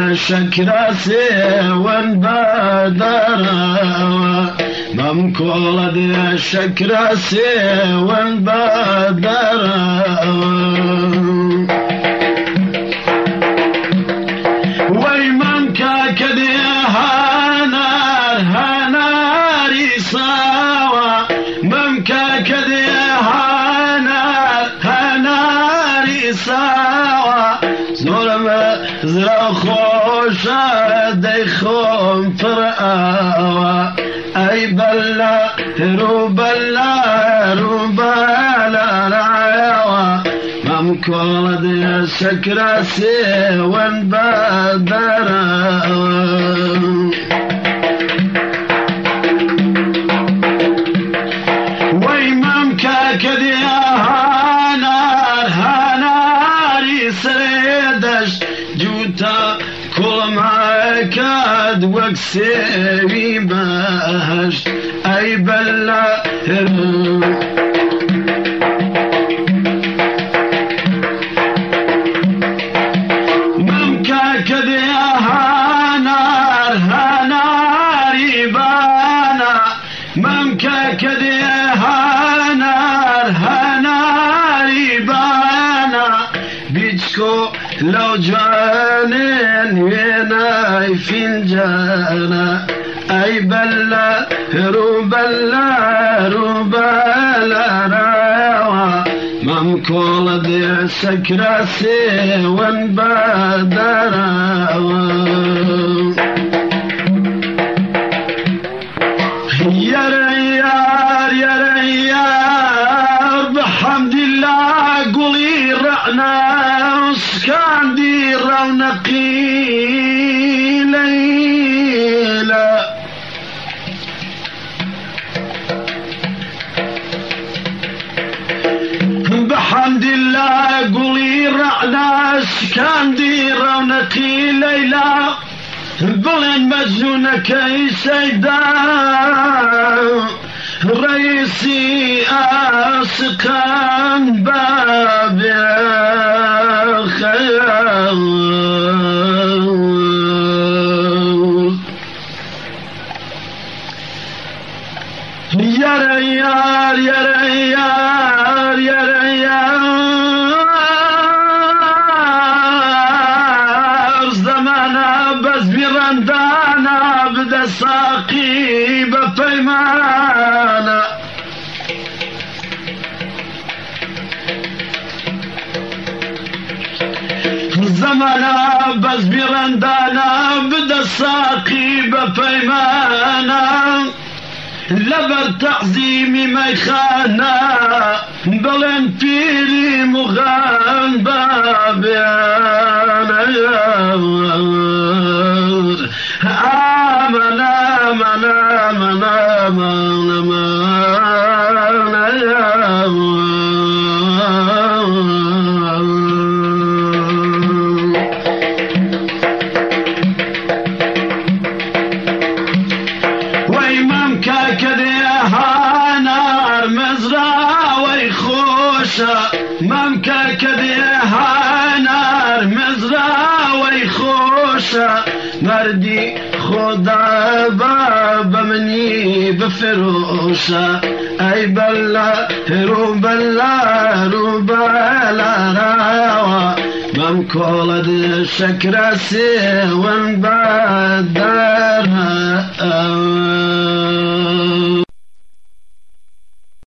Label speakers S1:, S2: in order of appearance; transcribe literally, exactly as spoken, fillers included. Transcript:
S1: شكراسي وانبادروا ممكولة شكراسي وانبادروا ويمنكا كدي هانار هاناري ساوا ممكا كدي هانار هاناري ساوا زور زرا خوشا ديخون فرقاوا اي بلا رو بلا رو بلا راوا ممكولة شكراسي وانبادروا ويممكا كدي هانار هاناري سريدش جوتا كل معكاد وكسيري باش اي بلا ممكا كدي هانار هاناري بانا ممكا كدي هانار هاناري بانا بيتشكو لو جانين ويناي فنجانا اي بلا رو بلا رو بلا راوا ممكولة دي سكراسي وانبادروا يا ريار يا ريار بحمد الله قولي رعنا وسكان دي رونقي ليلة بحمد الله قولي رعنا سكان دي رونقي ليلة بلين مجنونك يا سيدا رئيسي أسكن باب خيال يا ريال يا ريال يا ريال زمانا بس برندانا بدا ساقي بفيمانا زمانا بس برندانا بدا ساقي بفيمانا لبر تعظيمي ميخانا بلن فيري مغان بابيانا آمن آمن آمن آمن ويممكا كدي هانار مزرعة ويخوشة ممكا كدي هانار مزرعة ويخوشة مردي خدا بابا مني بفروشة اي بلا رو بلا رو بلا راوا ممكولة شكراسي وانبادروا